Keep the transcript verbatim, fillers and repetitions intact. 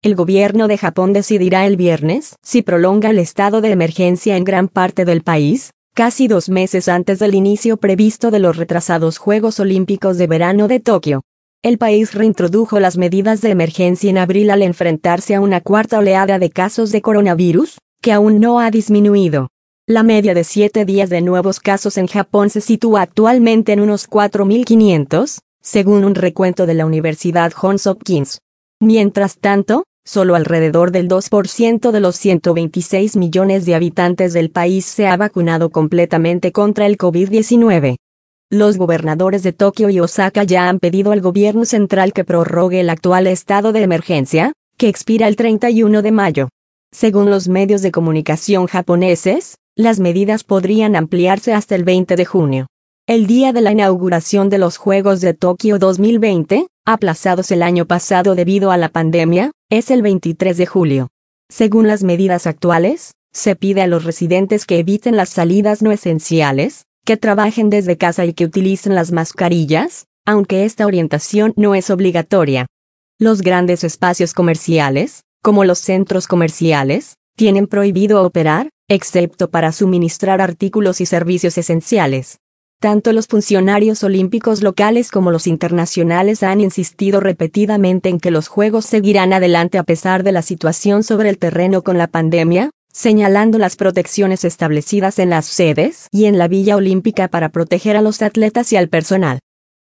El gobierno de Japón decidirá el viernes si prolonga el estado de emergencia en gran parte del país, casi dos meses antes del inicio previsto de los retrasados Juegos Olímpicos de Verano de Tokio. El país reintrodujo las medidas de emergencia en abril al enfrentarse a una cuarta oleada de casos de coronavirus, que aún no ha disminuido. La media de siete días de nuevos casos en Japón se sitúa actualmente en unos cuatro mil quinientos, según un recuento de la Universidad Johns Hopkins. Mientras tanto, solo alrededor del dos por ciento de los ciento veintiséis millones de habitantes del país se ha vacunado completamente contra el COVID diecinueve. Los gobernadores de Tokio y Osaka ya han pedido al gobierno central que prorrogue el actual estado de emergencia, que expira el treinta y uno de mayo. Según los medios de comunicación japoneses, las medidas podrían ampliarse hasta el veinte de junio. El día de la inauguración de los Juegos de Tokio dos mil veinte, aplazados el año pasado debido a la pandemia, es el veintitrés de julio. Según las medidas actuales, se pide a los residentes que eviten las salidas no esenciales, que trabajen desde casa y que utilicen las mascarillas, aunque esta orientación no es obligatoria. Los grandes espacios comerciales, como los centros comerciales, tienen prohibido operar, excepto para suministrar artículos y servicios esenciales. Tanto los funcionarios olímpicos locales como los internacionales han insistido repetidamente en que los Juegos seguirán adelante a pesar de la situación sobre el terreno con la pandemia, señalando las protecciones establecidas en las sedes y en la Villa Olímpica para proteger a los atletas y al personal.